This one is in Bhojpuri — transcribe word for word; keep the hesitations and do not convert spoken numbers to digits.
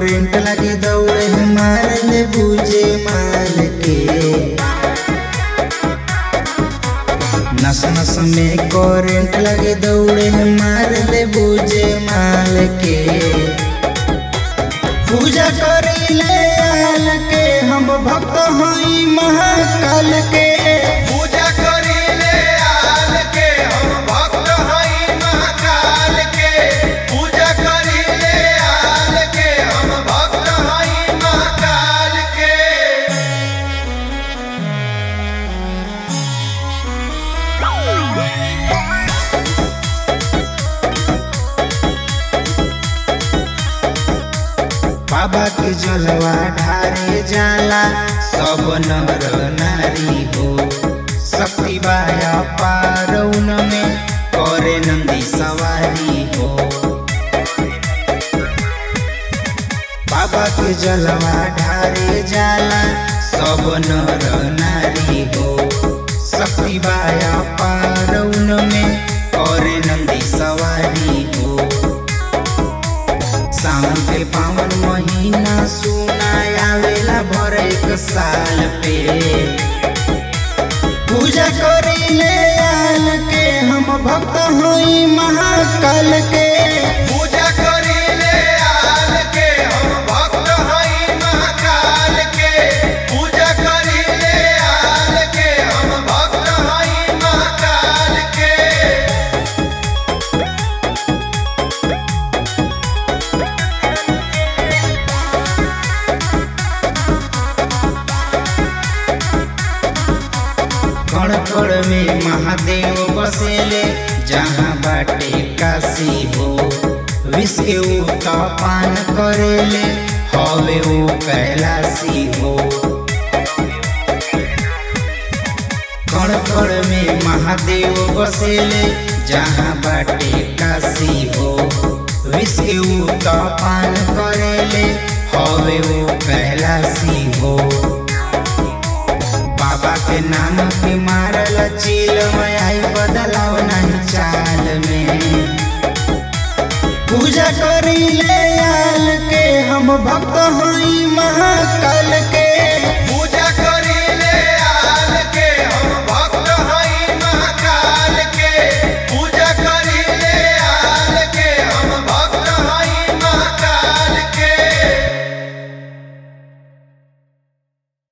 करेंट लगे दौड़े मार ले बूझे माल के। नस नस में करेंट लगे दौड़े मार ले बूझे माल के। पूजा करिले आल के हम भक्त हई महाकाल के। पूजा करिले आल के हम भक्त हई महाकाल के। पूजा करिले आल के हम भक्त हई महाकाल के। बाबा के जलवा ढारे जाला सब नर नारी हो। शक्ति बाया पार उनमें करे नंदी सवारी हो। बाबा के जलवा ढारे जाला सब नर नारी हो। शक्ति बाया पार उनमें करे नंदी सवारी हो। सावन के पावन महीना सुना आवेला भर एक साल पे। पूजा करिले आल के हम भक्त हई महाकाल के। पूजा करिले आल के हम भक्त हई महाकाल के। पूजा करिले आल के हम भक्त हई महाकाल के। कण कण में महादेव बसेले जहाँ बाटे काशी हो। विष के ऊ पान करेले हवे ऊ कैलाशी हो। कण कण में महादेव बसेले जहाँ बाटे काशी हो। विष के ऊ पान करेले हवे ऊ कैलाशी हो। बाबा के नाम पे मारल चील में आई बदलाव नहीं चाल में। पूजा करिले आल के हम भक्त हई महाकाल के।